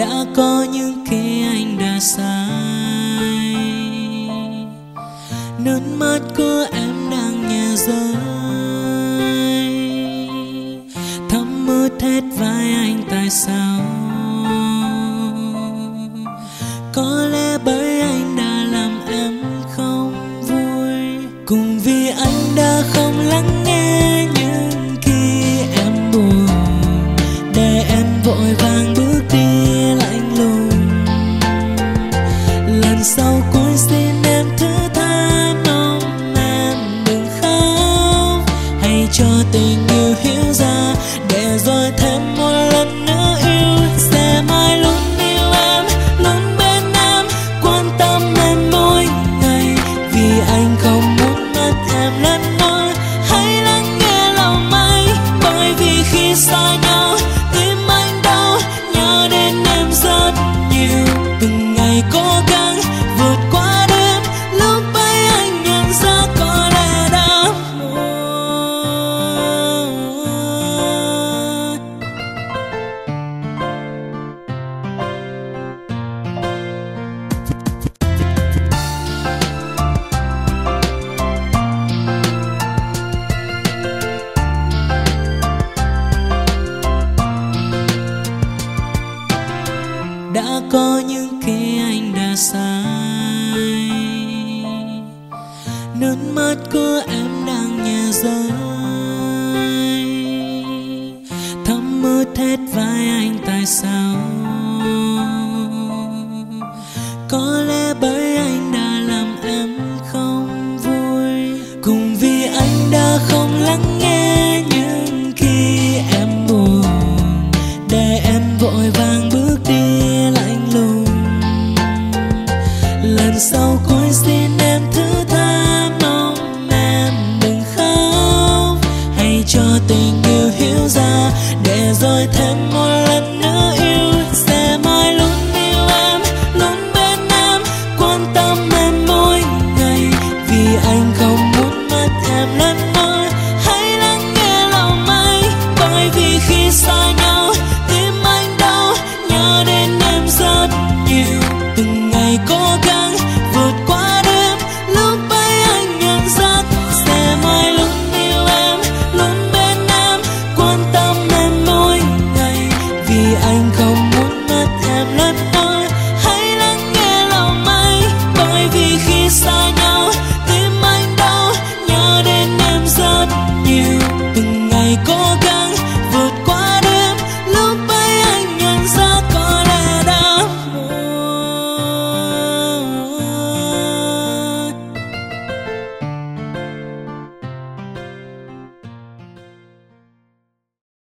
đã có những khi anh đã sai. Nước mắt của em đang nhẹ rơi, thấm ướt hết vai anh tại sao? Có lẽ bởi anh đã làm em không vui, cùng vì anh đã không lắng nghe những khi em buồn, để em vội vàng bước đi lạnh lùng. Lần sau cuối xin em thứ tha, mong em đừng khóc, hãy cho tình yêu hiểu ra, để rồi thêm một lần nữa yêu. Sẽ mãi luôn yêu em, luôn bên em, quan tâm em mỗi ngày, vì anh không muốn mất em lần nữa. Hãy lắng nghe lòng anh, bởi vì khi xa nhau tim anh đau, nhớ đến em rất nhiều. Từng ngày cố gắng vượt qua đêm, lúc ấy anh nhận ra có lẽ đã muộn. Đã có những khi anh đã sai, nước mắt của em đang nhẹ rơi, thấm ướt hết vai anh tại sao? Có lẽ bởi anh đã làm em không vui, cùng vì anh đã không lắng nghe những khi em buồn, để em vội vàng bước đi lạnh lùng. Lần sau cuối xin em